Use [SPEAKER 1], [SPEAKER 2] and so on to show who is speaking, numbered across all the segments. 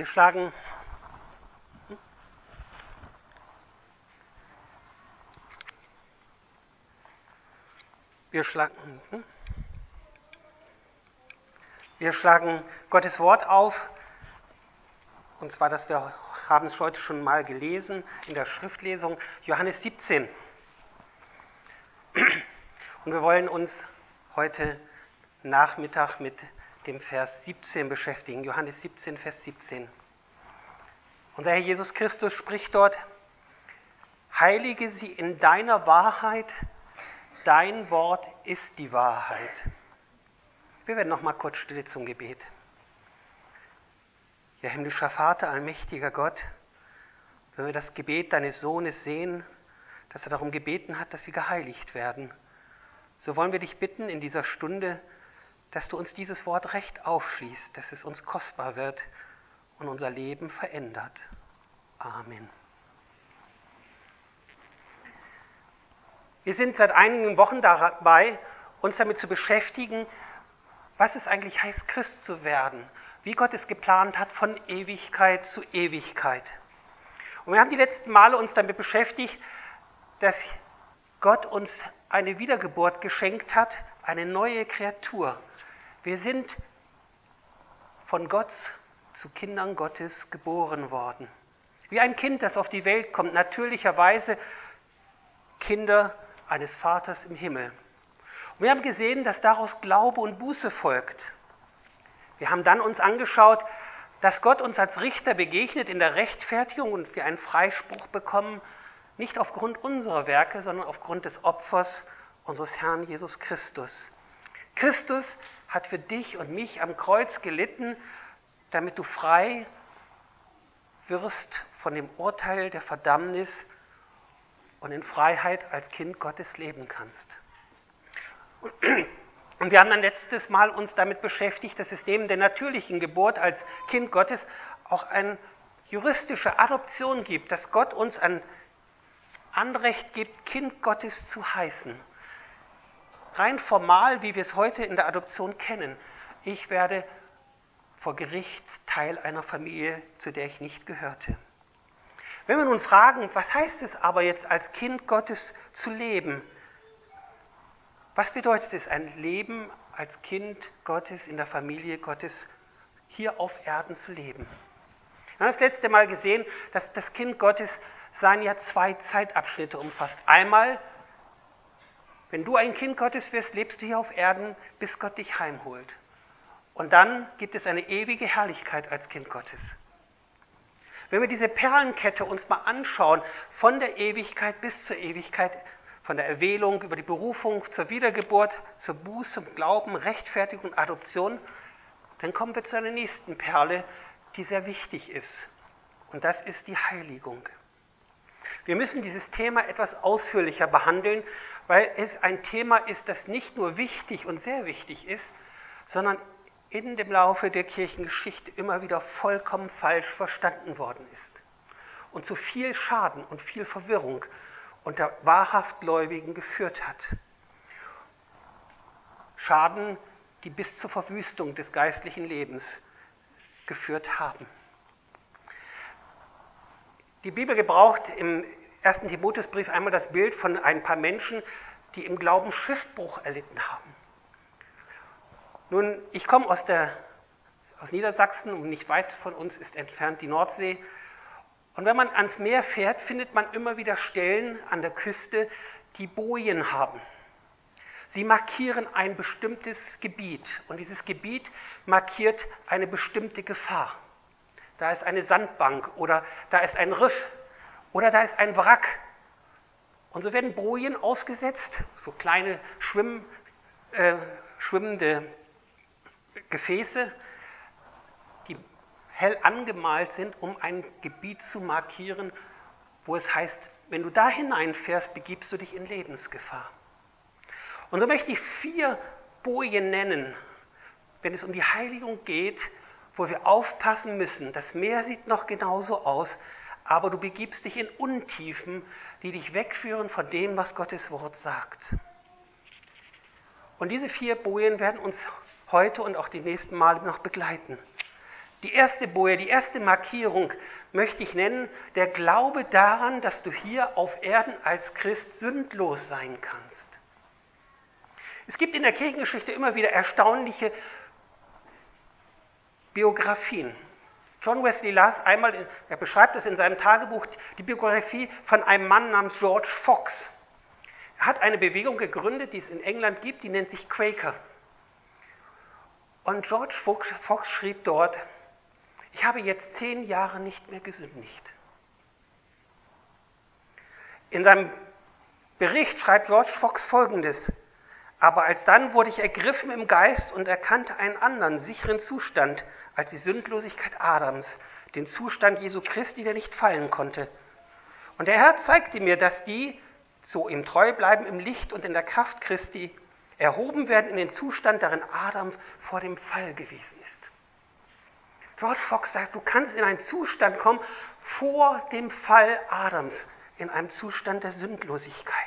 [SPEAKER 1] Wir schlagen Gottes Wort auf, und zwar, wir haben es heute schon mal gelesen in der Schriftlesung, Johannes 17. Und wir wollen uns heute Nachmittag mit dem Vers 17 beschäftigen, Johannes 17, Vers 17. Unser Herr Jesus Christus spricht dort: Heilige sie in deiner Wahrheit, dein Wort ist die Wahrheit. Wir werden noch mal kurz still zum Gebet. Ja, himmlischer Vater, allmächtiger Gott, wenn wir das Gebet deines Sohnes sehen, dass er darum gebeten hat, dass wir geheiligt werden, so wollen wir dich bitten in dieser Stunde, dass du uns dieses Wort recht aufschließt, dass es uns kostbar wird und unser Leben verändert. Amen. Wir sind seit einigen Wochen dabei, uns damit zu beschäftigen, was es eigentlich heißt, Christ zu werden, wie Gott es geplant hat von Ewigkeit zu Ewigkeit. Und wir haben die letzten Male uns damit beschäftigt, dass Gott uns eine Wiedergeburt geschenkt hat, eine neue Kreatur. Wir sind von Gott zu Kindern Gottes geboren worden. Wie ein Kind, das auf die Welt kommt, natürlicherweise Kinder eines Vaters im Himmel. Und wir haben gesehen, dass daraus Glaube und Buße folgt. Wir haben dann uns angeschaut, dass Gott uns als Richter begegnet in der Rechtfertigung und wir einen Freispruch bekommen, nicht aufgrund unserer Werke, sondern aufgrund des Opfers unseres Herrn Jesus Christus. Christus hat für dich und mich am Kreuz gelitten, damit du frei wirst von dem Urteil der Verdammnis und in Freiheit als Kind Gottes leben kannst. Und wir haben dann letztes Mal uns damit beschäftigt, dass es neben der natürlichen Geburt als Kind Gottes auch eine juristische Adoption gibt, dass Gott uns ein Anrecht gibt, Kind Gottes zu heißen. Rein formal, wie wir es heute in der Adoption kennen. Ich werde vor Gericht Teil einer Familie, zu der ich nicht gehörte. Wenn wir nun fragen, was heißt es aber jetzt als Kind Gottes zu leben? Was bedeutet es, ein Leben als Kind Gottes in der Familie Gottes hier auf Erden zu leben? Wir haben das letzte Mal gesehen, dass das Kind Gottes seien ja zwei Zeitabschnitte umfasst. Einmal, wenn du ein Kind Gottes wirst, lebst du hier auf Erden, bis Gott dich heimholt. Und dann gibt es eine ewige Herrlichkeit als Kind Gottes. Wenn wir diese Perlenkette uns mal anschauen, von der Ewigkeit bis zur Ewigkeit, von der Erwählung über die Berufung zur Wiedergeburt, zur Buße, Glauben, Rechtfertigung und Adoption, dann kommen wir zu einer nächsten Perle, die sehr wichtig ist. Und das ist die Heiligung. Wir müssen dieses Thema etwas ausführlicher behandeln, weil es ein Thema ist, das nicht nur wichtig und sehr wichtig ist, sondern in dem Laufe der Kirchengeschichte immer wieder vollkommen falsch verstanden worden ist und zu viel Schaden und viel Verwirrung unter wahrhaft Gläubigen geführt hat. Schaden, die bis zur Verwüstung des geistlichen Lebens geführt haben. Die Bibel gebraucht im 1. Timotheusbrief einmal das Bild von ein paar Menschen, die im Glauben Schiffbruch erlitten haben. Nun, ich komme aus Niedersachsen und nicht weit von uns ist entfernt die Nordsee. Und wenn man ans Meer fährt, findet man immer wieder Stellen an der Küste, die Bojen haben. Sie markieren ein bestimmtes Gebiet und dieses Gebiet markiert eine bestimmte Gefahr. Da ist eine Sandbank oder da ist ein Riff oder da ist ein Wrack. Und so werden Bojen ausgesetzt, so kleine schwimmende Gefäße, die hell angemalt sind, um ein Gebiet zu markieren, wo es heißt, wenn du da hineinfährst, begibst du dich in Lebensgefahr. Und so möchte ich 4 Bojen nennen, wenn es um die Heiligung geht, wo wir aufpassen müssen. Das Meer sieht noch genauso aus, aber du begibst dich in Untiefen, die dich wegführen von dem, was Gottes Wort sagt. Und diese 4 Bojen werden uns heute und auch die nächsten Male noch begleiten. Die erste Boje, die erste Markierung möchte ich nennen, der Glaube daran, dass du hier auf Erden als Christ sündlos sein kannst. Es gibt in der Kirchengeschichte immer wieder erstaunliche Biografien. John Wesley las einmal, er beschreibt es in seinem Tagebuch, die Biografie von einem Mann namens George Fox. Er hat eine Bewegung gegründet, die es in England gibt, die nennt sich Quaker. Und George Fox schrieb dort: Ich habe jetzt 10 Jahre nicht mehr gesündigt. In seinem Bericht schreibt George Fox Folgendes: Aber alsdann wurde ich ergriffen im Geist und erkannte einen anderen, sicheren Zustand als die Sündlosigkeit Adams, den Zustand Jesu Christi, der nicht fallen konnte. Und der Herr zeigte mir, dass die, so ihm treu bleiben im Licht und in der Kraft Christi, erhoben werden in den Zustand, darin Adam vor dem Fall gewesen ist. George Fox sagt, du kannst in einen Zustand kommen vor dem Fall Adams, in einem Zustand der Sündlosigkeit.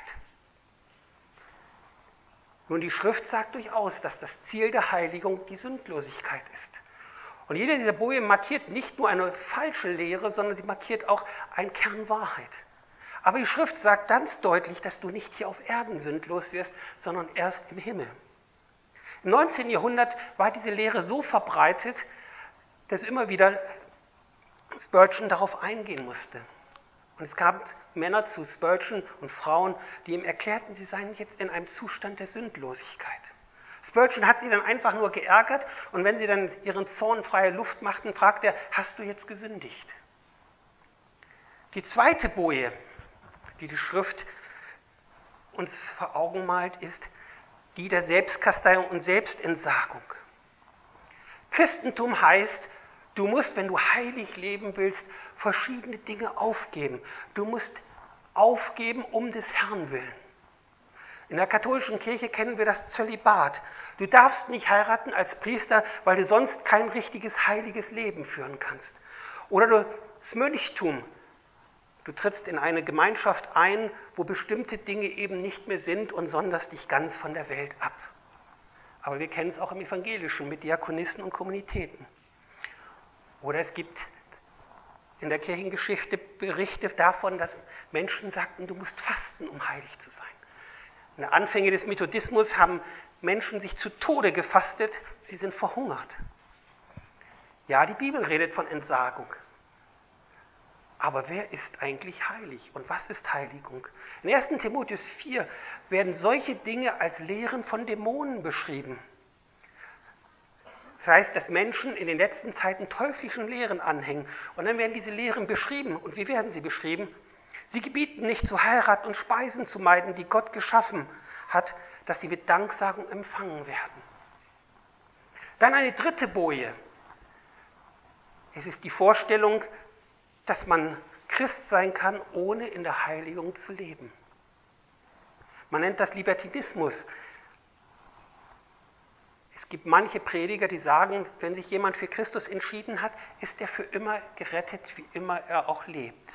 [SPEAKER 1] Nun, die Schrift sagt durchaus, dass das Ziel der Heiligung die Sündlosigkeit ist. Und jede dieser Boje markiert nicht nur eine falsche Lehre, sondern sie markiert auch einen Kern Wahrheit. Aber die Schrift sagt ganz deutlich, dass du nicht hier auf Erden sündlos wirst, sondern erst im Himmel. Im 19. Jahrhundert war diese Lehre so verbreitet, dass immer wieder Spurgeon darauf eingehen musste. Und es gab Männer zu Spurgeon und Frauen, die ihm erklärten, sie seien jetzt in einem Zustand der Sündlosigkeit. Spurgeon hat sie dann einfach nur geärgert und wenn sie dann ihren Zorn freie Luft machten, fragte er: Hast du jetzt gesündigt? Die zweite Boje, die die Schrift uns vor Augen malt, ist die der Selbstkasteiung und Selbstentsagung. Christentum heißt, du musst, wenn du heilig leben willst, verschiedene Dinge aufgeben. Du musst aufgeben um des Herrn willen. In der katholischen Kirche kennen wir das Zölibat. Du darfst nicht heiraten als Priester, weil du sonst kein richtiges, heiliges Leben führen kannst. Oder das Mönchtum. Du trittst in eine Gemeinschaft ein, wo bestimmte Dinge eben nicht mehr sind und sonderst dich ganz von der Welt ab. Aber wir kennen es auch im Evangelischen mit Diakonissen und Kommunitäten. Oder es gibt in der Kirchengeschichte Berichte davon, dass Menschen sagten, du musst fasten, um heilig zu sein. In den Anfängen des Methodismus haben Menschen sich zu Tode gefastet, sie sind verhungert. Ja, die Bibel redet von Entsagung. Aber wer ist eigentlich heilig und was ist Heiligung? In 1. Timotheus 4 werden solche Dinge als Lehren von Dämonen beschrieben. Das heißt, dass Menschen in den letzten Zeiten teuflischen Lehren anhängen. Und dann werden diese Lehren beschrieben. Und wie werden sie beschrieben? Sie gebieten nicht zu heiraten und Speisen zu meiden, die Gott geschaffen hat, dass sie mit Danksagung empfangen werden. Dann eine dritte Boje. Es ist die Vorstellung, dass man Christ sein kann, ohne in der Heiligung zu leben. Man nennt das Libertinismus. Es gibt manche Prediger, die sagen, wenn sich jemand für Christus entschieden hat, ist er für immer gerettet, wie immer er auch lebt.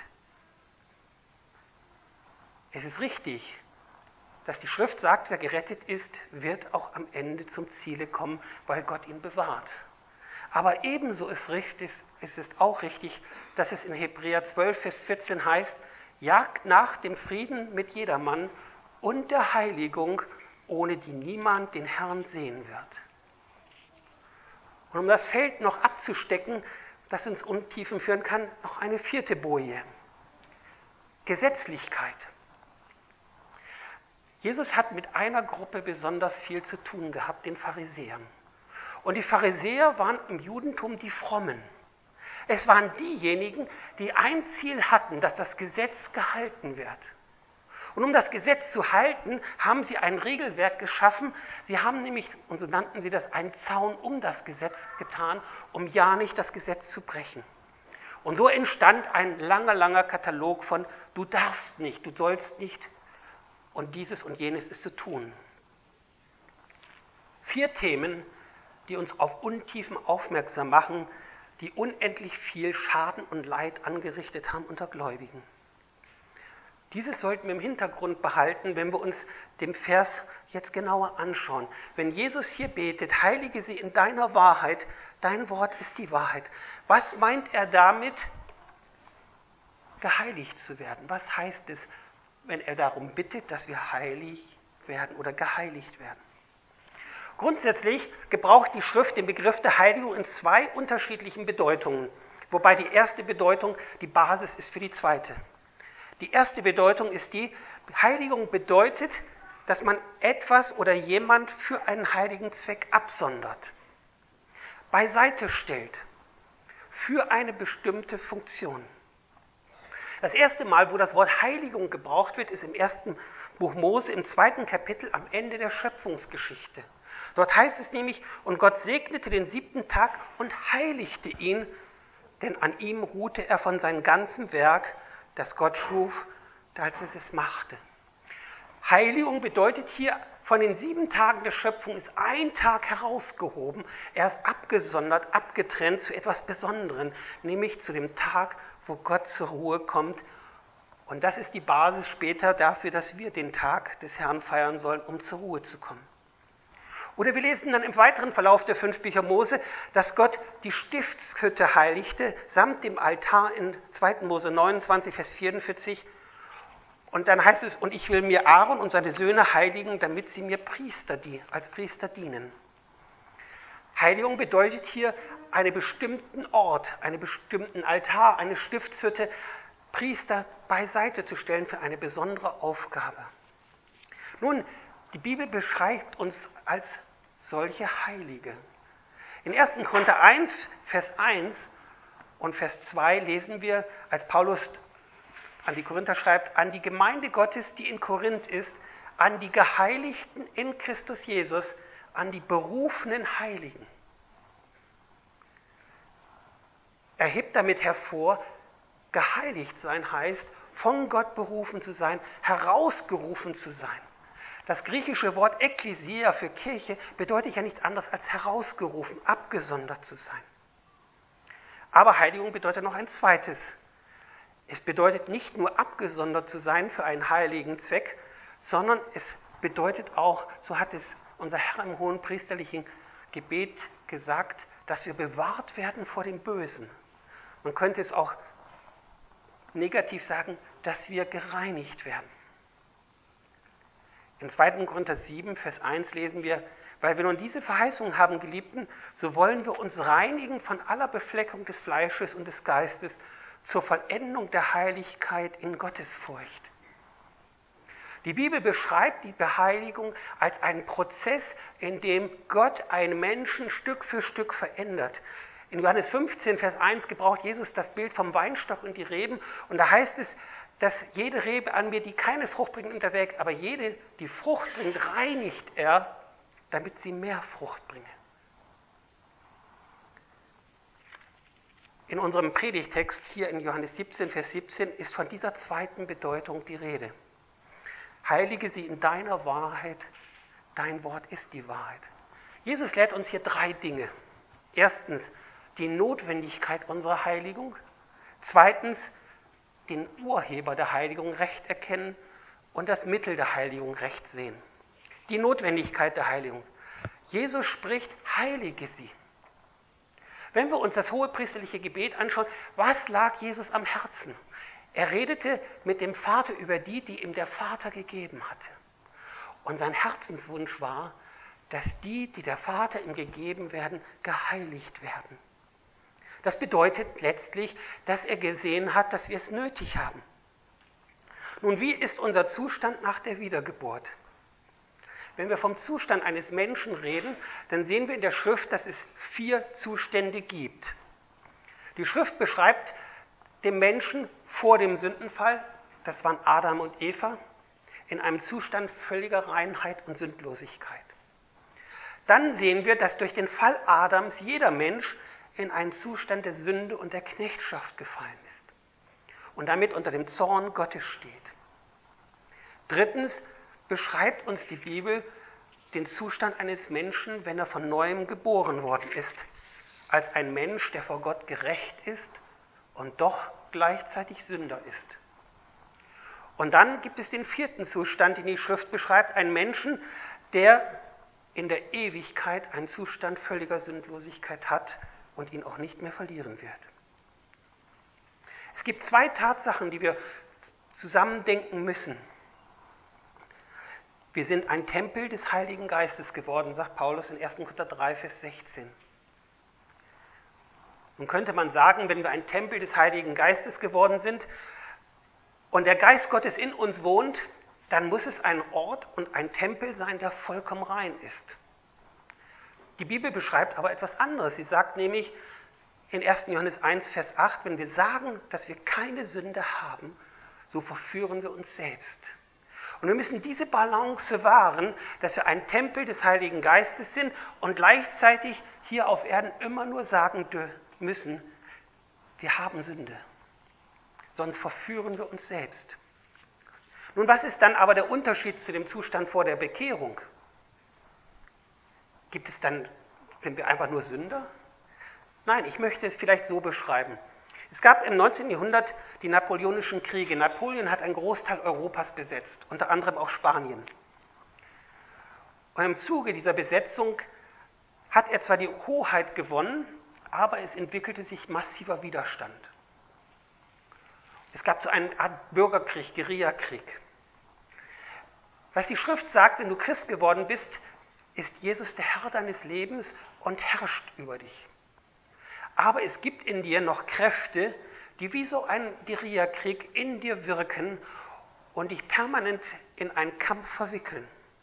[SPEAKER 1] Es ist richtig, dass die Schrift sagt, wer gerettet ist, wird auch am Ende zum Ziele kommen, weil Gott ihn bewahrt. Aber ebenso ist es auch richtig, dass es in Hebräer 12, Vers 14 heißt, jagt nach dem Frieden mit jedermann und der Heiligung, ohne die niemand den Herrn sehen wird. Und um das Feld noch abzustecken, das ins Untiefen führen kann, noch eine vierte Boje. Gesetzlichkeit. Jesus hat mit einer Gruppe besonders viel zu tun gehabt, den Pharisäern. Und die Pharisäer waren im Judentum die Frommen. Es waren diejenigen, die ein Ziel hatten, dass das Gesetz gehalten wird. Und um das Gesetz zu halten, haben sie ein Regelwerk geschaffen. Sie haben nämlich, und so nannten sie das, einen Zaun um das Gesetz getan, um ja nicht das Gesetz zu brechen. Und so entstand ein langer, langer Katalog von du darfst nicht, du sollst nicht und dieses und jenes ist zu tun. 4 Themen, die uns auf Untiefen aufmerksam machen, die unendlich viel Schaden und Leid angerichtet haben unter Gläubigen. Dieses sollten wir im Hintergrund behalten, wenn wir uns den Vers jetzt genauer anschauen. Wenn Jesus hier betet, heilige sie in deiner Wahrheit, dein Wort ist die Wahrheit. Was meint er damit, geheiligt zu werden? Was heißt es, wenn er darum bittet, dass wir heilig werden oder geheiligt werden? Grundsätzlich gebraucht die Schrift den Begriff der Heiligung in zwei unterschiedlichen Bedeutungen, wobei die erste Bedeutung die Basis ist für die zweite. Die erste Bedeutung ist die, Heiligung bedeutet, dass man etwas oder jemand für einen heiligen Zweck absondert, beiseite stellt, für eine bestimmte Funktion. Das erste Mal, wo das Wort Heiligung gebraucht wird, ist im ersten Buch Mose, im 2. Kapitel am Ende der Schöpfungsgeschichte. Dort heißt es nämlich, und Gott segnete den 7. Tag und heiligte ihn, denn an ihm ruhte er von seinem ganzen Werk, das Gott schuf, als es machte. Heiligung bedeutet hier, von den 7 Tagen der Schöpfung ist ein Tag herausgehoben, er ist abgesondert, abgetrennt zu etwas Besonderem, nämlich zu dem Tag, wo Gott zur Ruhe kommt. Und das ist die Basis später dafür, dass wir den Tag des Herrn feiern sollen, um zur Ruhe zu kommen. Oder wir lesen dann im weiteren Verlauf der 5 Bücher Mose, dass Gott die Stiftshütte heiligte, samt dem Altar in 2. Mose 29, Vers 44. Und dann heißt es, und ich will mir Aaron und seine Söhne heiligen, damit sie mir als Priester dienen. Heiligung bedeutet hier, einen bestimmten Ort, einen bestimmten Altar, eine Stiftshütte, Priester beiseite zu stellen für eine besondere Aufgabe. Nun, die Bibel beschreibt uns als solche Heilige. In 1. Korinther 1, Vers 1 und Vers 2 lesen wir, als Paulus an die Korinther schreibt, an die Gemeinde Gottes, die in Korinth ist, an die Geheiligten in Christus Jesus, an die berufenen Heiligen. Er hebt damit hervor, geheiligt sein heißt, von Gott berufen zu sein, herausgerufen zu sein. Das griechische Wort Ekklesia für Kirche bedeutet ja nichts anderes als herausgerufen, abgesondert zu sein. Aber Heiligung bedeutet noch ein zweites. Es bedeutet nicht nur abgesondert zu sein für einen heiligen Zweck, sondern es bedeutet auch, so hat es unser Herr im hohen priesterlichen Gebet gesagt, dass wir bewahrt werden vor dem Bösen. Man könnte es auch negativ sagen, dass wir gereinigt werden. In 2. Korinther 7, Vers 1 lesen wir, weil wir nun diese Verheißung haben, Geliebten, so wollen wir uns reinigen von aller Befleckung des Fleisches und des Geistes zur Vollendung der Heiligkeit in Gottesfurcht. Die Bibel beschreibt die Beheiligung als einen Prozess, in dem Gott einen Menschen Stück für Stück verändert. In Johannes 15, Vers 1 gebraucht Jesus das Bild vom Weinstock und die Reben. Und da heißt es, dass jede Rebe an mir, die keine Frucht bringt, nimmt er weg, aber jede, die Frucht bringt, reinigt er, damit sie mehr Frucht bringe. In unserem Predigtext hier in Johannes 17, Vers 17 ist von dieser zweiten Bedeutung die Rede. Heilige sie in deiner Wahrheit, dein Wort ist die Wahrheit. Jesus lehrt uns hier 3 Dinge. Erstens, die Notwendigkeit unserer Heiligung. Zweitens, den Urheber der Heiligung recht erkennen und das Mittel der Heiligung recht sehen. Die Notwendigkeit der Heiligung. Jesus spricht, heilige sie. Wenn wir uns das hohepriesterliche Gebet anschauen, was lag Jesus am Herzen? Er redete mit dem Vater über die ihm der Vater gegeben hatte. Und sein Herzenswunsch war, dass die der Vater ihm gegeben werden, geheiligt werden. Das bedeutet letztlich, dass er gesehen hat, dass wir es nötig haben. Nun, wie ist unser Zustand nach der Wiedergeburt? Wenn wir vom Zustand eines Menschen reden, dann sehen wir in der Schrift, dass es 4 Zustände gibt. Die Schrift beschreibt den Menschen vor dem Sündenfall, das waren Adam und Eva, in einem Zustand völliger Reinheit und Sündlosigkeit. Dann sehen wir, dass durch den Fall Adams jeder Mensch in einen Zustand der Sünde und der Knechtschaft gefallen ist und damit unter dem Zorn Gottes steht. Drittens beschreibt uns die Bibel den Zustand eines Menschen, wenn er von Neuem geboren worden ist, als ein Mensch, der vor Gott gerecht ist und doch gleichzeitig Sünder ist. Und dann gibt es den vierten Zustand, den die Schrift beschreibt, einen Menschen, der in der Ewigkeit einen Zustand völliger Sündlosigkeit hat und ihn auch nicht mehr verlieren wird. Es gibt zwei Tatsachen, die wir zusammendenken müssen. Wir sind ein Tempel des Heiligen Geistes geworden, sagt Paulus in 1. Korinther 3, Vers 16. Nun könnte man sagen, wenn wir ein Tempel des Heiligen Geistes geworden sind und der Geist Gottes in uns wohnt, dann muss es ein Ort und ein Tempel sein, der vollkommen rein ist. Die Bibel beschreibt aber etwas anderes. Sie sagt nämlich in 1. Johannes 1, Vers 8, wenn wir sagen, dass wir keine Sünde haben, so verführen wir uns selbst. Und wir müssen diese Balance wahren, dass wir ein Tempel des Heiligen Geistes sind und gleichzeitig hier auf Erden immer nur sagen müssen, wir haben Sünde. Sonst verführen wir uns selbst. Nun, was ist dann aber der Unterschied zu dem Zustand vor der Bekehrung? Sind wir einfach nur Sünder? Nein, ich möchte es vielleicht so beschreiben. Es gab im 19. Jahrhundert die Napoleonischen Kriege. Napoleon hat einen Großteil Europas besetzt, unter anderem auch Spanien. Und im Zuge dieser Besetzung hat er zwar die Hoheit gewonnen, aber es entwickelte sich massiver Widerstand. Es gab so eine Art Bürgerkrieg, Guerillakrieg. Was die Schrift sagt, wenn du Christ geworden bist, ist Jesus der Herr deines Lebens und herrscht über dich. Aber es gibt in dir noch Kräfte, die wie so ein Guerillakrieg in dir wirken und dich permanent in einen Kampf verwickeln.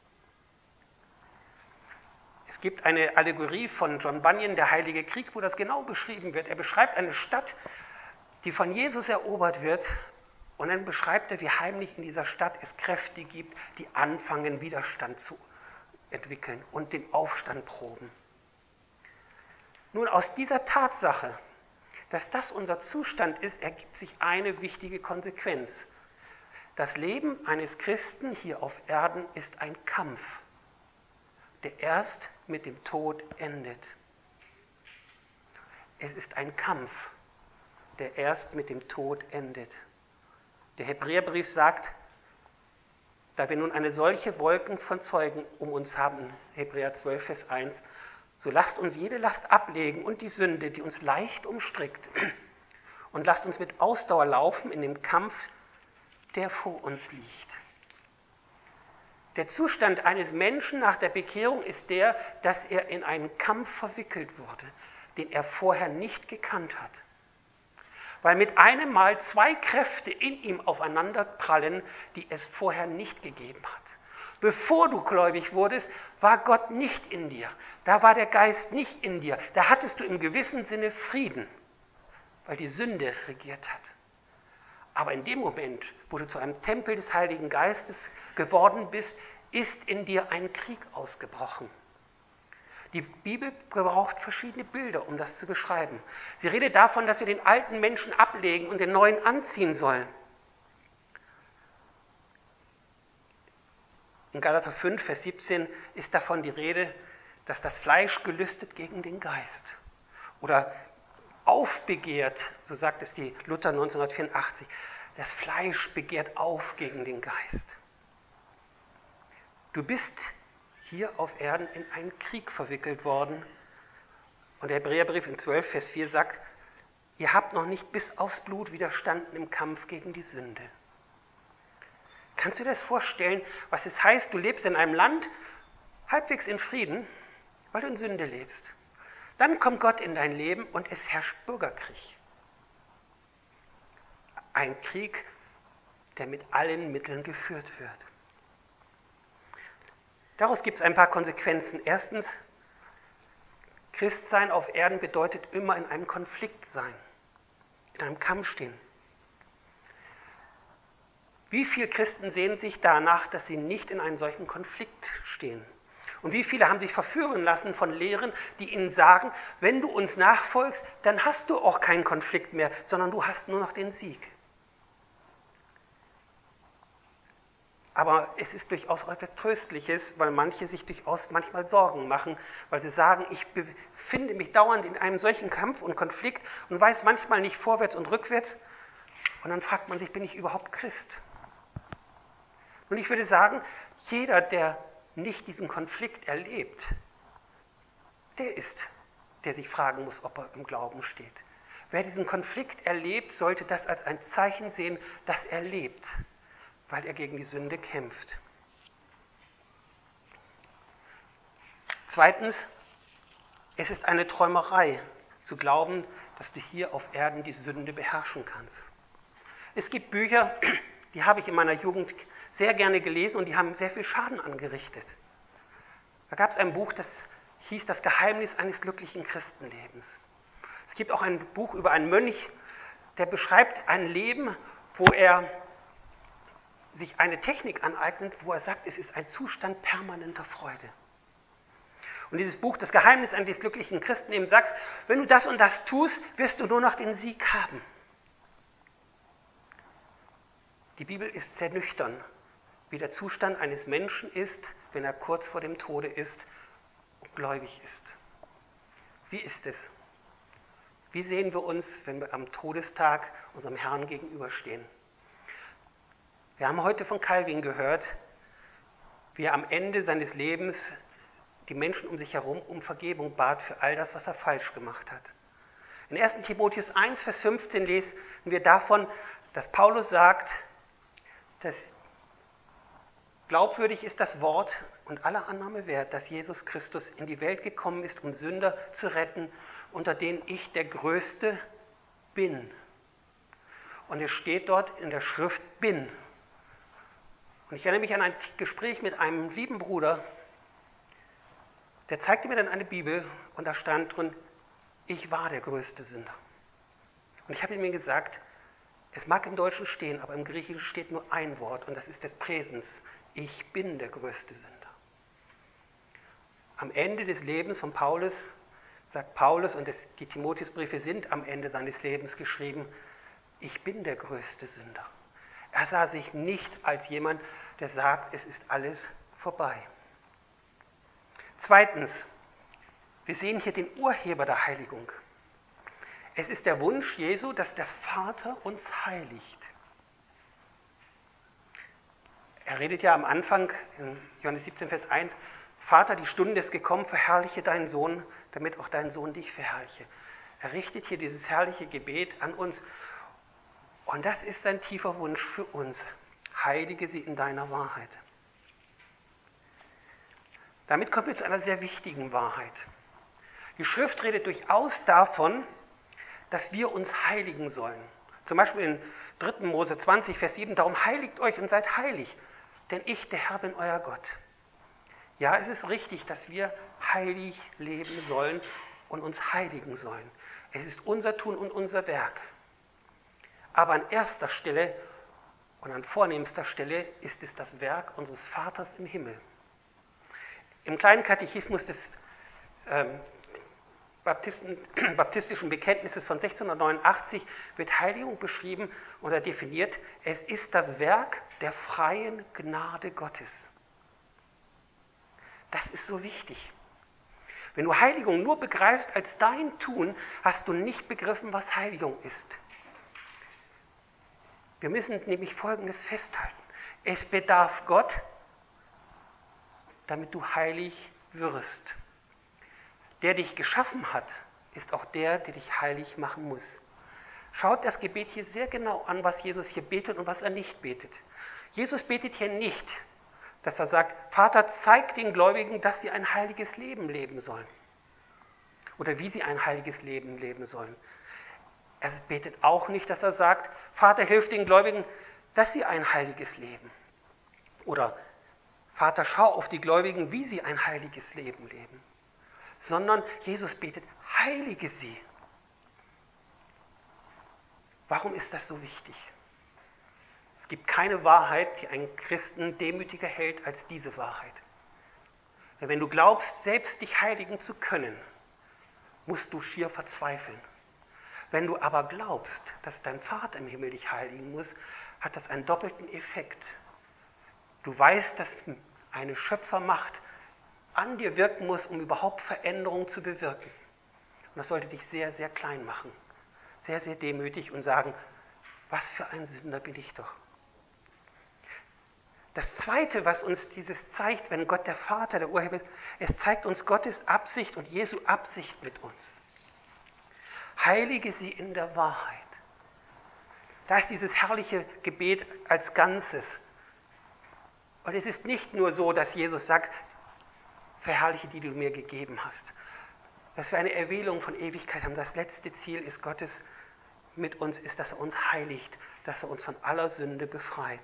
[SPEAKER 1] Es gibt eine Allegorie von John Bunyan, der Heilige Krieg, wo das genau beschrieben wird. Er beschreibt eine Stadt, die von Jesus erobert wird, und dann beschreibt er, wie heimlich in dieser Stadt es Kräfte gibt, die anfangen, Widerstand zu entwickeln und den Aufstand proben. Nun, aus dieser Tatsache, dass das unser Zustand ist, ergibt sich eine wichtige Konsequenz. Das Leben eines Christen hier auf Erden ist ein Kampf, der erst mit dem Tod endet. Es ist ein Kampf, der erst mit dem Tod endet. Der Hebräerbrief sagt, da wir nun eine solche Wolken von Zeugen um uns haben, Hebräer 12, Vers 1, so lasst uns jede Last ablegen und die Sünde, die uns leicht umstrickt, und lasst uns mit Ausdauer laufen in dem Kampf, der vor uns liegt. Der Zustand eines Menschen nach der Bekehrung ist der, dass er in einen Kampf verwickelt wurde, den er vorher nicht gekannt hat. Weil mit einem Mal zwei Kräfte in ihm aufeinanderprallen, die es vorher nicht gegeben hat. Bevor du gläubig wurdest, war Gott nicht in dir. Da war der Geist nicht in dir. Da hattest du im gewissen Sinne Frieden, weil die Sünde regiert hat. Aber in dem Moment, wo du zu einem Tempel des Heiligen Geistes geworden bist, ist in dir ein Krieg ausgebrochen. Die Bibel gebraucht verschiedene Bilder, um das zu beschreiben. Sie redet davon, dass wir den alten Menschen ablegen und den neuen anziehen sollen. In Galater 5, Vers 17 ist davon die Rede, dass das Fleisch gelüstet gegen den Geist oder aufbegehrt, so sagt es die Luther 1984, das Fleisch begehrt auf gegen den Geist. Du bist hier auf Erden in einen Krieg verwickelt worden. Und der Hebräerbrief in 12, Vers 4 sagt, ihr habt noch nicht bis aufs Blut widerstanden im Kampf gegen die Sünde. Kannst du dir das vorstellen, was es heißt, du lebst in einem Land halbwegs in Frieden, weil du in Sünde lebst. Dann kommt Gott in dein Leben und es herrscht Bürgerkrieg. Ein Krieg, der mit allen Mitteln geführt wird. Daraus gibt es ein paar Konsequenzen. Erstens, Christsein auf Erden bedeutet immer in einem Konflikt sein, in einem Kampf stehen. Wie viele Christen sehen sich danach, dass sie nicht in einem solchen Konflikt stehen? Und wie viele haben sich verführen lassen von Lehren, die ihnen sagen, wenn du uns nachfolgst, dann hast du auch keinen Konflikt mehr, sondern du hast nur noch den Sieg. Aber es ist durchaus auch etwas Tröstliches, weil manche sich durchaus manchmal Sorgen machen, weil sie sagen, ich befinde mich dauernd in einem solchen Kampf und Konflikt und weiß manchmal nicht vorwärts und rückwärts. Und dann fragt man sich, bin ich überhaupt Christ? Und ich würde sagen, jeder, der nicht diesen Konflikt erlebt, der sich fragen muss, ob er im Glauben steht. Wer diesen Konflikt erlebt, sollte das als ein Zeichen sehen, dass er lebt, weil er gegen die Sünde kämpft. Zweitens, es ist eine Träumerei, zu glauben, dass du hier auf Erden die Sünde beherrschen kannst. Es gibt Bücher, die habe ich in meiner Jugend sehr gerne gelesen und die haben sehr viel Schaden angerichtet. Da gab es ein Buch, das hieß Das Geheimnis eines glücklichen Christenlebens. Es gibt auch ein Buch über einen Mönch, der beschreibt ein Leben, wo er sich eine Technik aneignet, wo er sagt, es ist ein Zustand permanenter Freude. Und dieses Buch, Das Geheimnis eines glücklichen Christenlebens, sagt, wenn du das und das tust, wirst du nur noch den Sieg haben. Die Bibel ist sehr nüchtern, wie der Zustand eines Menschen ist, wenn er kurz vor dem Tode ist und gläubig ist. Wie ist es? Wie sehen wir uns, wenn wir am Todestag unserem Herrn gegenüberstehen? Wir haben heute von Calvin gehört, wie er am Ende seines Lebens die Menschen um sich herum um Vergebung bat für all das, was er falsch gemacht hat. In 1. Timotheus 1, Vers 15 lesen wir davon, dass Paulus sagt, dass glaubwürdig ist das Wort und aller Annahme wert, dass Jesus Christus in die Welt gekommen ist, um Sünder zu retten, unter denen ich der Größte bin. Und es steht dort in der Schrift bin. Und ich erinnere mich an ein Gespräch mit einem lieben Bruder, der zeigte mir dann eine Bibel und da stand drin, ich war der größte Sünder. Und ich habe ihm gesagt, es mag im Deutschen stehen, aber im Griechischen steht nur ein Wort und das ist des Präsens. Ich bin der größte Sünder. Am Ende des Lebens von Paulus sagt Paulus, und die Timotheusbriefe sind am Ende seines Lebens geschrieben, ich bin der größte Sünder. Er sah sich nicht als jemand, der sagt, es ist alles vorbei. Zweitens, wir sehen hier den Urheber der Heiligung. Es ist der Wunsch Jesu, dass der Vater uns heiligt. Er redet ja am Anfang in Johannes 17, Vers 1, Vater, die Stunde ist gekommen, verherrliche deinen Sohn, damit auch dein Sohn dich verherrliche. Er richtet hier dieses herrliche Gebet an uns. Und das ist sein tiefer Wunsch für uns. Heilige sie in deiner Wahrheit. Damit kommen wir zu einer sehr wichtigen Wahrheit. Die Schrift redet durchaus davon, dass wir uns heiligen sollen. Zum Beispiel in 3. Mose 20, Vers 7, darum heiligt euch und seid heilig, denn ich, der Herr, bin euer Gott. Ja, es ist richtig, dass wir heilig leben sollen und uns heiligen sollen. Es ist unser Tun und unser Werk. Aber an erster Stelle und an vornehmster Stelle ist es das Werk unseres Vaters im Himmel. Im kleinen Katechismus des baptistischen Bekenntnisses von 1689 wird Heiligung beschrieben oder definiert, es ist das Werk der freien Gnade Gottes. Das ist so wichtig. Wenn du Heiligung nur begreifst als dein Tun, hast du nicht begriffen, was Heiligung ist. Wir müssen nämlich Folgendes festhalten. Es bedarf Gott, damit du heilig wirst. Der dich geschaffen hat, ist auch der dich heilig machen muss. Schaut das Gebet hier sehr genau an, was Jesus hier betet und was er nicht betet. Jesus betet hier nicht, dass er sagt, Vater, zeig den Gläubigen, dass sie ein heiliges Leben leben sollen. Oder wie sie ein heiliges Leben leben sollen. Er betet auch nicht, dass er sagt, Vater, hilf den Gläubigen, dass sie ein heiliges Leben. Oder Vater, schau auf die Gläubigen, wie sie ein heiliges Leben leben. Sondern Jesus betet, heilige sie. Warum ist das so wichtig? Es gibt keine Wahrheit, die einen Christen demütiger hält als diese Wahrheit. Denn wenn du glaubst, selbst dich heiligen zu können, musst du schier verzweifeln. Wenn du aber glaubst, dass dein Vater im Himmel dich heiligen muss, hat das einen doppelten Effekt. Du weißt, dass eine Schöpfermacht an dir wirken muss, um überhaupt Veränderung zu bewirken. Und das sollte dich sehr, sehr klein machen. Sehr, sehr demütig und sagen, was für ein Sünder bin ich doch. Das Zweite, was uns dieses zeigt, wenn Gott der Vater, der Urheber ist, es zeigt uns Gottes Absicht und Jesu Absicht mit uns. Heilige sie in der Wahrheit. Da ist dieses herrliche Gebet als Ganzes. Und es ist nicht nur so, dass Jesus sagt, verherrliche die du mir gegeben hast. Dass wir eine Erwählung von Ewigkeit haben. Das letzte Ziel ist Gottes mit uns, ist, dass er uns heiligt, dass er uns von aller Sünde befreit.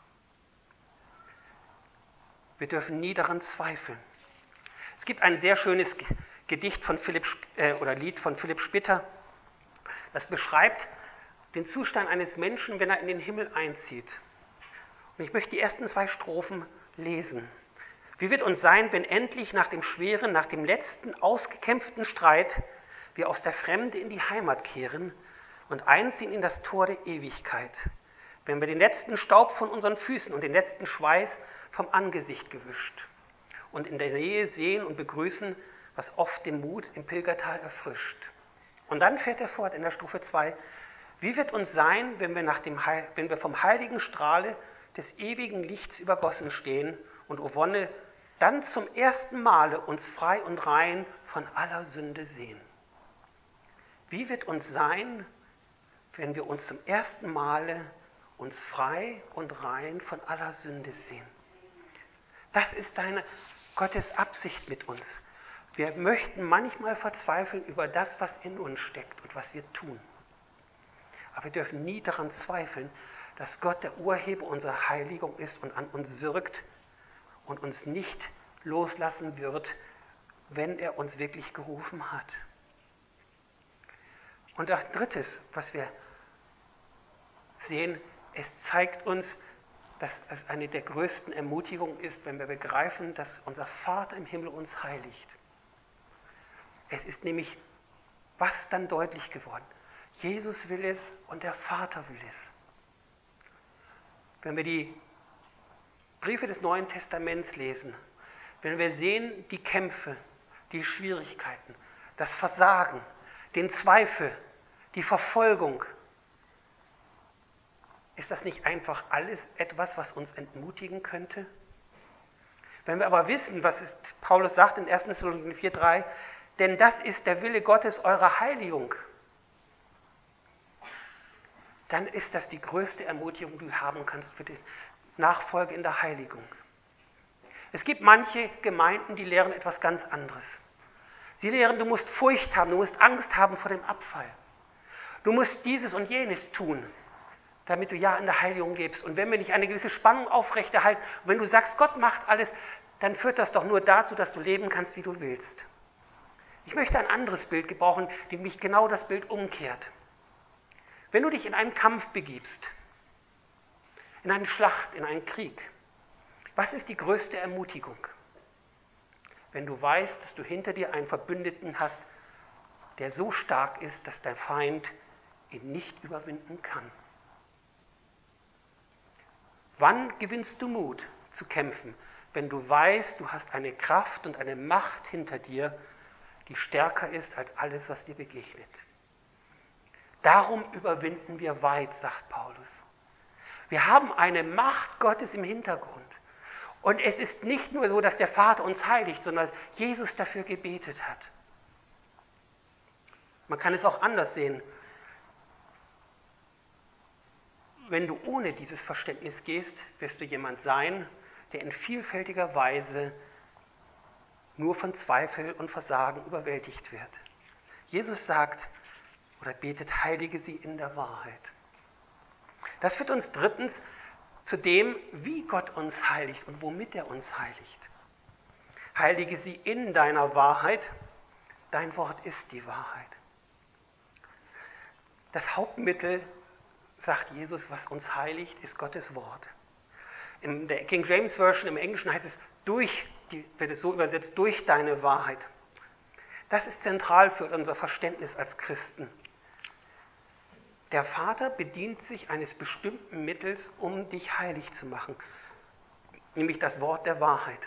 [SPEAKER 1] Wir dürfen nie daran zweifeln. Es gibt ein sehr schönes Gedicht von Lied von Philipp Spitter, das beschreibt den Zustand eines Menschen, wenn er in den Himmel einzieht. Und ich möchte die ersten 2 Strophen lesen. Wie wird uns sein, wenn endlich nach dem schweren, nach dem letzten ausgekämpften Streit wir aus der Fremde in die Heimat kehren und einziehen in das Tor der Ewigkeit, wenn wir den letzten Staub von unseren Füßen und den letzten Schweiß vom Angesicht gewischt und in der Nähe sehen und begrüßen, was oft den Mut im Pilgertal erfrischt. Und dann fährt er fort in der Stufe 2. Wie wird uns sein, wenn wir vom heiligen Strahle des ewigen Lichts übergossen stehen und, o Wonne, dann zum ersten Male uns frei und rein von aller Sünde sehen? Wie wird uns sein, wenn wir uns zum ersten Male uns frei und rein von aller Sünde sehen? Das ist Gottes Absicht mit uns. Wir möchten manchmal verzweifeln über das, was in uns steckt und was wir tun. Aber wir dürfen nie daran zweifeln, dass Gott der Urheber unserer Heiligung ist und an uns wirkt und uns nicht loslassen wird, wenn er uns wirklich gerufen hat. Und das Drittes, was wir sehen, es zeigt uns, dass es eine der größten Ermutigungen ist, wenn wir begreifen, dass unser Vater im Himmel uns heiligt. Es ist nämlich was dann deutlich geworden? Jesus will es und der Vater will es. Wenn wir die Briefe des Neuen Testaments lesen, wenn wir sehen die Kämpfe, die Schwierigkeiten, das Versagen, den Zweifel, die Verfolgung, ist das nicht einfach alles etwas, was uns entmutigen könnte? Wenn wir aber wissen, was Paulus sagt in 1. Thessalonicher 4,3, denn das ist der Wille Gottes, eure Heiligung, dann ist das die größte Ermutigung, die du haben kannst für die Nachfolge in der Heiligung. Es gibt manche Gemeinden, die lehren etwas ganz anderes. Sie lehren, du musst Furcht haben, du musst Angst haben vor dem Abfall. Du musst dieses und jenes tun, damit du ja in der Heiligung lebst. Und wenn wir nicht eine gewisse Spannung aufrechterhalten, und wenn du sagst, Gott macht alles, dann führt das doch nur dazu, dass du leben kannst, wie du willst. Ich möchte ein anderes Bild gebrauchen, nämlich genau das Bild umkehrt. Wenn du dich in einen Kampf begibst, in eine Schlacht, in einen Krieg, was ist die größte Ermutigung? Wenn du weißt, dass du hinter dir einen Verbündeten hast, der so stark ist, dass der Feind ihn nicht überwinden kann. Wann gewinnst du Mut zu kämpfen? Wenn du weißt, du hast eine Kraft und eine Macht hinter dir, die stärker ist als alles, was dir begegnet. Darum überwinden wir weit, sagt Paulus. Wir haben eine Macht Gottes im Hintergrund. Und es ist nicht nur so, dass der Vater uns heiligt, sondern dass Jesus dafür gebetet hat. Man kann es auch anders sehen. Wenn du ohne dieses Verständnis gehst, wirst du jemand sein, der in vielfältiger Weise nur von Zweifel und Versagen überwältigt wird. Jesus sagt oder betet, heilige sie in der Wahrheit. Das führt uns drittens zu dem, wie Gott uns heiligt und womit er uns heiligt. Heilige sie in deiner Wahrheit, dein Wort ist die Wahrheit. Das Hauptmittel, sagt Jesus, was uns heiligt, ist Gottes Wort. In der King James Version im Englischen heißt es, wird es so übersetzt, durch deine Wahrheit. Das ist zentral für unser Verständnis als Christen. Der Vater bedient sich eines bestimmten Mittels, um dich heilig zu machen, nämlich das Wort der Wahrheit.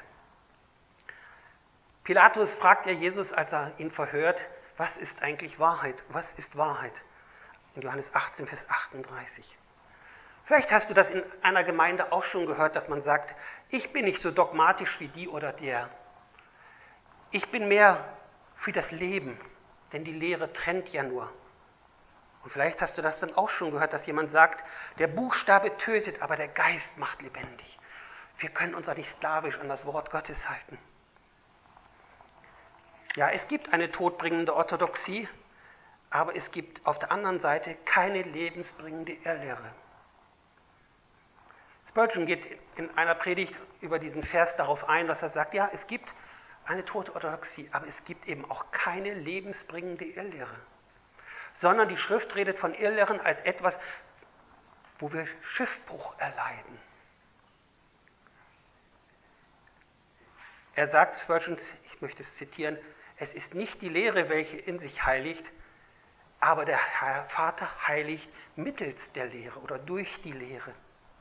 [SPEAKER 1] Pilatus fragt ja Jesus, als er ihn verhört, was ist eigentlich Wahrheit? Was ist Wahrheit? In Johannes 18, Vers 38. Vielleicht hast du das in einer Gemeinde auch schon gehört, dass man sagt, ich bin nicht so dogmatisch wie die oder der. Ich bin mehr für das Leben, denn die Lehre trennt ja nur. Und vielleicht hast du das dann auch schon gehört, dass jemand sagt, der Buchstabe tötet, aber der Geist macht lebendig. Wir können uns auch nicht sklavisch an das Wort Gottes halten. Ja, es gibt eine todbringende Orthodoxie, aber es gibt auf der anderen Seite keine lebensbringende Irrlehre. Spurgeon geht in einer Predigt über diesen Vers darauf ein, dass er sagt, ja, es gibt eine tote Orthodoxie, aber es gibt eben auch keine lebensbringende Irrlehre. Sondern die Schrift redet von Irrlehren als etwas, wo wir Schiffbruch erleiden. Er sagt, Spurgeon, ich möchte es zitieren, es ist nicht die Lehre, welche in sich heiligt, aber der Vater heiligt mittels der Lehre oder durch die Lehre.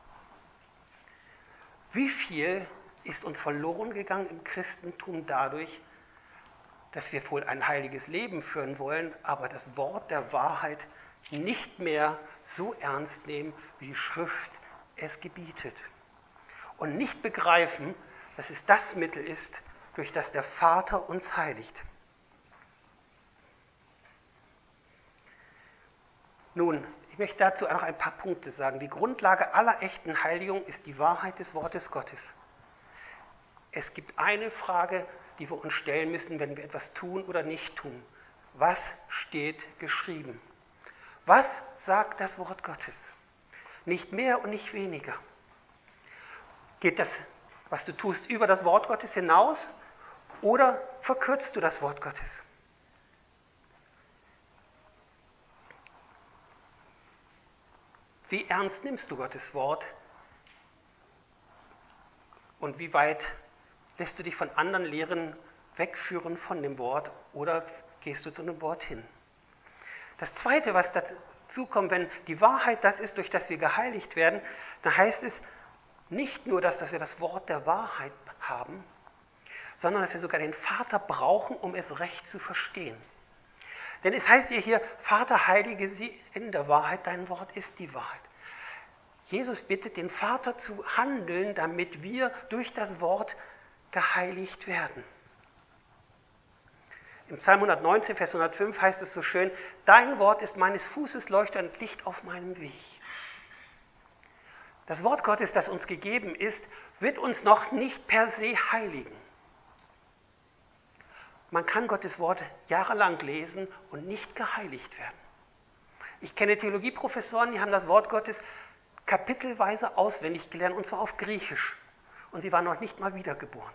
[SPEAKER 1] Wie viel ist uns verloren gegangen im Christentum dadurch, dass wir wohl ein heiliges Leben führen wollen, aber das Wort der Wahrheit nicht mehr so ernst nehmen, wie die Schrift es gebietet. Und nicht begreifen, dass es das Mittel ist, durch das der Vater uns heiligt. Nun, ich möchte dazu noch ein paar Punkte sagen. Die Grundlage aller echten Heiligung ist die Wahrheit des Wortes Gottes. Es gibt eine Frage, die wir uns stellen müssen, wenn wir etwas tun oder nicht tun. Was steht geschrieben? Was sagt das Wort Gottes? Nicht mehr und nicht weniger. Geht das, was du tust, über das Wort Gottes hinaus oder verkürzt du das Wort Gottes? Wie ernst nimmst du Gottes Wort? Und wie weit lässt du dich von anderen Lehren wegführen von dem Wort oder gehst du zu einem Wort hin? Das Zweite, was dazu kommt, wenn die Wahrheit das ist, durch das wir geheiligt werden, dann heißt es nicht nur, dass wir das Wort der Wahrheit haben, sondern dass wir sogar den Vater brauchen, um es recht zu verstehen. Denn es heißt ja hier, Vater, heilige sie in der Wahrheit, dein Wort ist die Wahrheit. Jesus bittet den Vater zu handeln, damit wir durch das Wort geheiligt werden. Im Psalm 119, Vers 105 heißt es so schön, dein Wort ist meines Fußes Leuchte und Licht auf meinem Weg. Das Wort Gottes, das uns gegeben ist, wird uns noch nicht per se heiligen. Man kann Gottes Wort jahrelang lesen und nicht geheiligt werden. Ich kenne Theologieprofessoren, die haben das Wort Gottes kapitelweise auswendig gelernt, und zwar auf Griechisch. Und sie waren noch nicht mal wiedergeboren.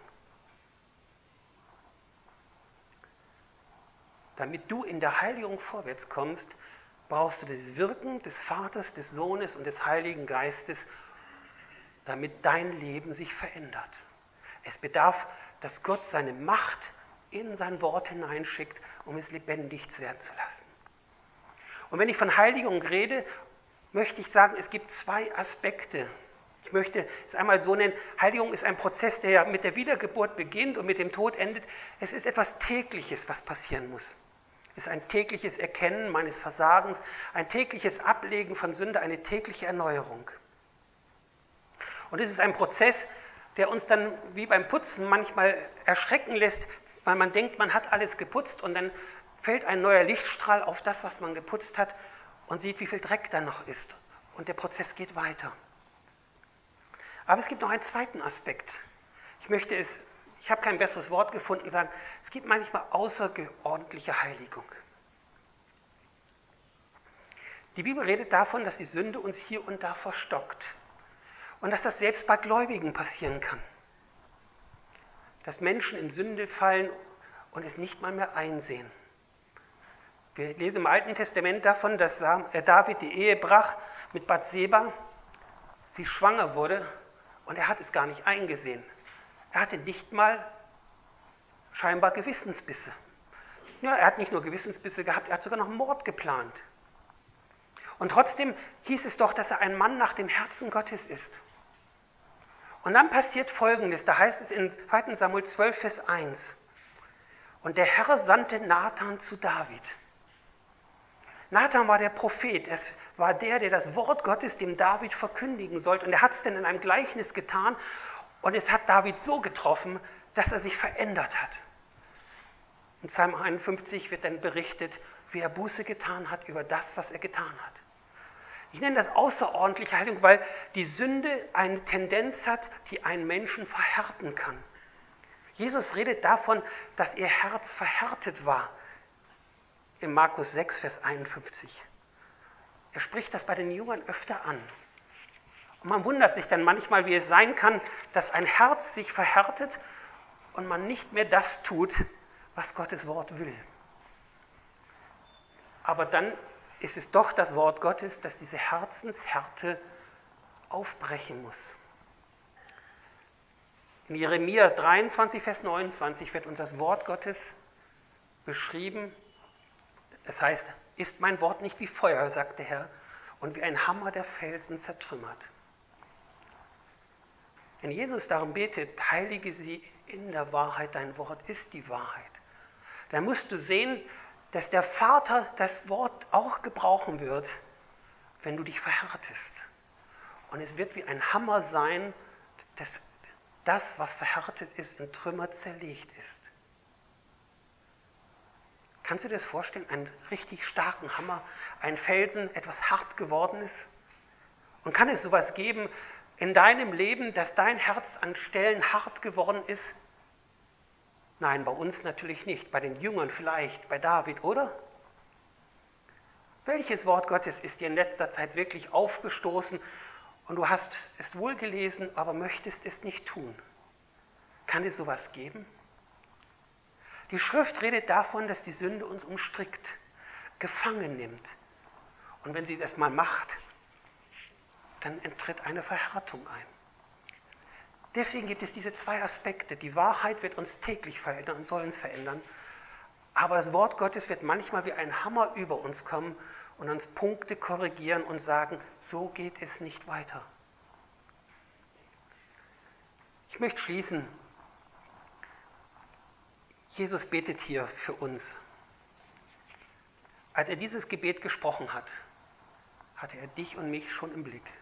[SPEAKER 1] Damit du in der Heiligung vorwärts kommst, brauchst du das Wirken des Vaters, des Sohnes und des Heiligen Geistes, damit dein Leben sich verändert. Es bedarf, dass Gott seine Macht in sein Wort hineinschickt, um es lebendig werden zu lassen. Und wenn ich von Heiligung rede, möchte ich sagen, es gibt zwei Aspekte. Ich möchte es einmal so nennen, Heiligung ist ein Prozess, der ja mit der Wiedergeburt beginnt und mit dem Tod endet. Es ist etwas Tägliches, was passieren muss. Es ist ein tägliches Erkennen meines Versagens, ein tägliches Ablegen von Sünde, eine tägliche Erneuerung. Und es ist ein Prozess, der uns dann wie beim Putzen manchmal erschrecken lässt, weil man denkt, man hat alles geputzt und dann fällt ein neuer Lichtstrahl auf das, was man geputzt hat und sieht, wie viel Dreck da noch ist. Und der Prozess geht weiter. Aber es gibt noch einen zweiten Aspekt. Ich habe kein besseres Wort gefunden, sagen, es gibt manchmal außerordentliche Heiligung. Die Bibel redet davon, dass die Sünde uns hier und da verstockt. Und dass das selbst bei Gläubigen passieren kann. Dass Menschen in Sünde fallen und es nicht mal mehr einsehen. Wir lesen im Alten Testament davon, dass David die Ehe brach mit Bathseba, sie schwanger wurde und er hat es gar nicht eingesehen. Er hatte nicht mal scheinbar Gewissensbisse. Ja, er hat nicht nur Gewissensbisse gehabt, er hat sogar noch Mord geplant. Und trotzdem hieß es doch, dass er ein Mann nach dem Herzen Gottes ist. Und dann passiert Folgendes, da heißt es in 2. Samuel 12, Vers 1. Und der Herr sandte Nathan zu David. Nathan war der Prophet, es war der das Wort Gottes dem David verkündigen sollte. Und er hat es dann in einem Gleichnis getan und es hat David so getroffen, dass er sich verändert hat. In Psalm 51 wird dann berichtet, wie er Buße getan hat über das, was er getan hat. Ich nenne das außerordentliche Haltung, weil die Sünde eine Tendenz hat, die einen Menschen verhärten kann. Jesus redet davon, dass ihr Herz verhärtet war. In Markus 6, Vers 51. Er spricht das bei den Jüngern öfter an. Und man wundert sich dann manchmal, wie es sein kann, dass ein Herz sich verhärtet und man nicht mehr das tut, was Gottes Wort will. Aber dann ist es doch das Wort Gottes, das diese Herzenshärte aufbrechen muss. In Jeremia 23, Vers 29 wird uns das Wort Gottes beschrieben. Es heißt, ist mein Wort nicht wie Feuer, sagt der Herr, und wie ein Hammer der Felsen zertrümmert. Wenn Jesus darum betet, heilige sie in der Wahrheit, dein Wort ist die Wahrheit, dann musst du sehen, dass der Vater das Wort auch gebrauchen wird, wenn du dich verhärtest. Und es wird wie ein Hammer sein, dass das, was verhärtet ist, in Trümmer zerlegt ist. Kannst du dir das vorstellen? Einen richtig starken Hammer, ein Felsen, etwas hart geworden ist? Und kann es sowas geben in deinem Leben, dass dein Herz an Stellen hart geworden ist? Nein, bei uns natürlich nicht. Bei den Jüngern vielleicht, bei David, oder? Welches Wort Gottes ist dir in letzter Zeit wirklich aufgestoßen und du hast es wohl gelesen, aber möchtest es nicht tun? Kann es sowas geben? Die Schrift redet davon, dass die Sünde uns umstrickt, gefangen nimmt. Und wenn sie das mal macht, dann tritt eine Verhärtung ein. Deswegen gibt es diese zwei Aspekte. Die Wahrheit wird uns täglich verändern und soll uns verändern. Aber das Wort Gottes wird manchmal wie ein Hammer über uns kommen und uns Punkte korrigieren und sagen, so geht es nicht weiter. Ich möchte schließen. Jesus betet hier für uns. Als er dieses Gebet gesprochen hat, hatte er dich und mich schon im Blick.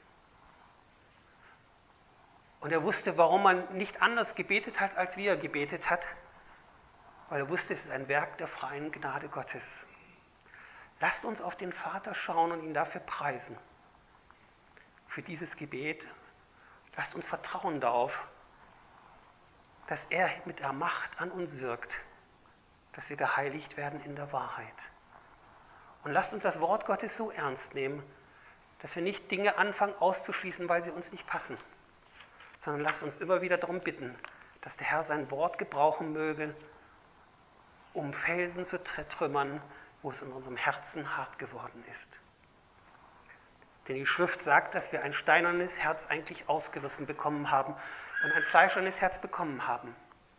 [SPEAKER 1] Und er wusste, warum man nicht anders gebetet hat, als wie er gebetet hat, weil er wusste, es ist ein Werk der freien Gnade Gottes. Lasst uns auf den Vater schauen und ihn dafür preisen. Für dieses Gebet. Lasst uns vertrauen darauf, dass er mit der Macht an uns wirkt, dass wir geheiligt werden in der Wahrheit. Und lasst uns das Wort Gottes so ernst nehmen, dass wir nicht Dinge anfangen auszuschließen, weil sie uns nicht passen, sondern lasst uns immer wieder darum bitten, dass der Herr sein Wort gebrauchen möge, um Felsen zu zertrümmern, wo es in unserem Herzen hart geworden ist. Denn die Schrift sagt, dass wir ein steinernes Herz eigentlich ausgerissen bekommen haben und ein fleischernes Herz bekommen haben.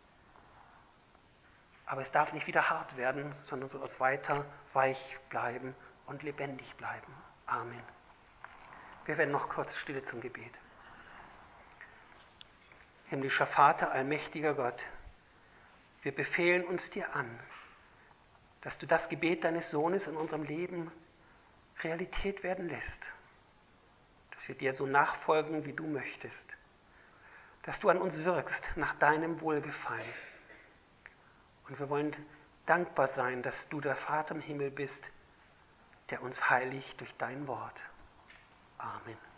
[SPEAKER 1] Aber es darf nicht wieder hart werden, sondern soll es weiter weich bleiben und lebendig bleiben. Amen. Wir werden noch kurz Stille zum Gebet. Himmlischer Vater, allmächtiger Gott, wir befehlen uns dir an, dass du das Gebet deines Sohnes in unserem Leben Realität werden lässt. Dass wir dir so nachfolgen, wie du möchtest. Dass du an uns wirkst nach deinem Wohlgefallen. Und wir wollen dankbar sein, dass du der Vater im Himmel bist, der uns heiligt durch dein Wort. Amen.